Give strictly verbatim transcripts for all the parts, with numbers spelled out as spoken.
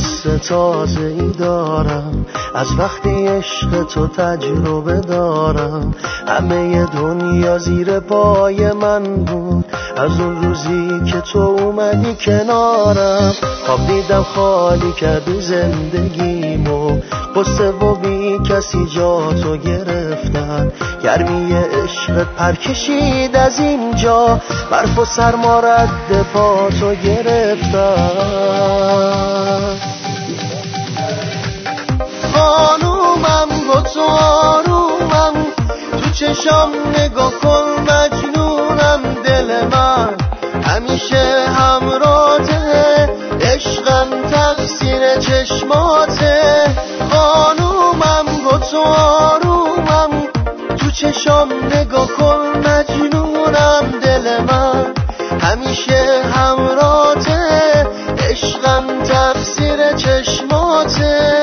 حس تازه ای دارم، از وقتی عشق تو تجربه دارم. همه دنیا زیر پای من بود از اون روزی که تو اومدی کنارم. خواب دیدم خالی کردی زندگیمو، قصه و بی کسی جا تو گرفتن. گرمی عشق پر کشید از اینجا، برف و سرما رد پا تو گرفتن. خانومم با تو آرومم، تو چشام نگاه کن مجنونم. دل من همیشه همراته، عشقم تقصیر چشماته. خانومم با تو آرومم، تو چشام نگاه کن مجنونم. دل من همیشه همراته، عشقم تقصیر چشماته.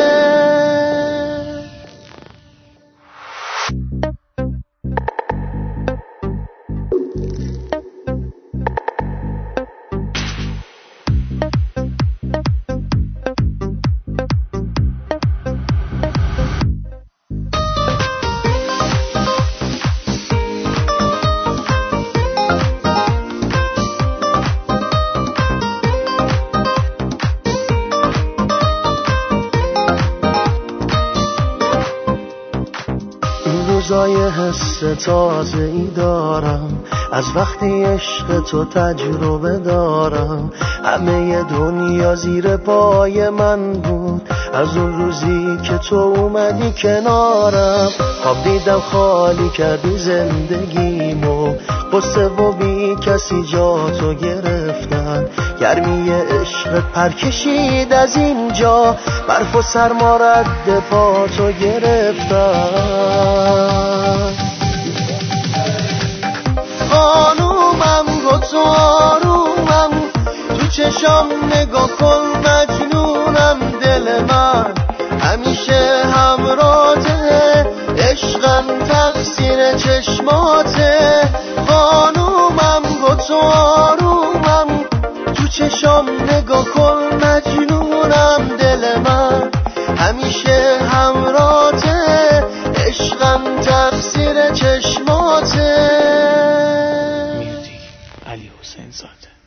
روزای حس تازه ای دارم، از وقتی عشق تو تجربه دارم. همه دنیا زیر پای من بود از اون روزی که تو اومدی کنارم. خواب دیدم خالی کردی زندگیمو، قصه و بی کسی جا تو گرفتن. گرمی عشق پر کشید از اینجا، برف و سرما رد پا تو گرفتن. خانومم با تو آرومم، تو چشام نگاه کن مجنونم. دل من همیشه همراته، عشقم تقصیر چشماته. خانومم با تو آرومم، تو چشام نگاه کن مجنونم. دل من همیشه همراته، عشقم تقصیر چشماته. میردی علی حسین زاده.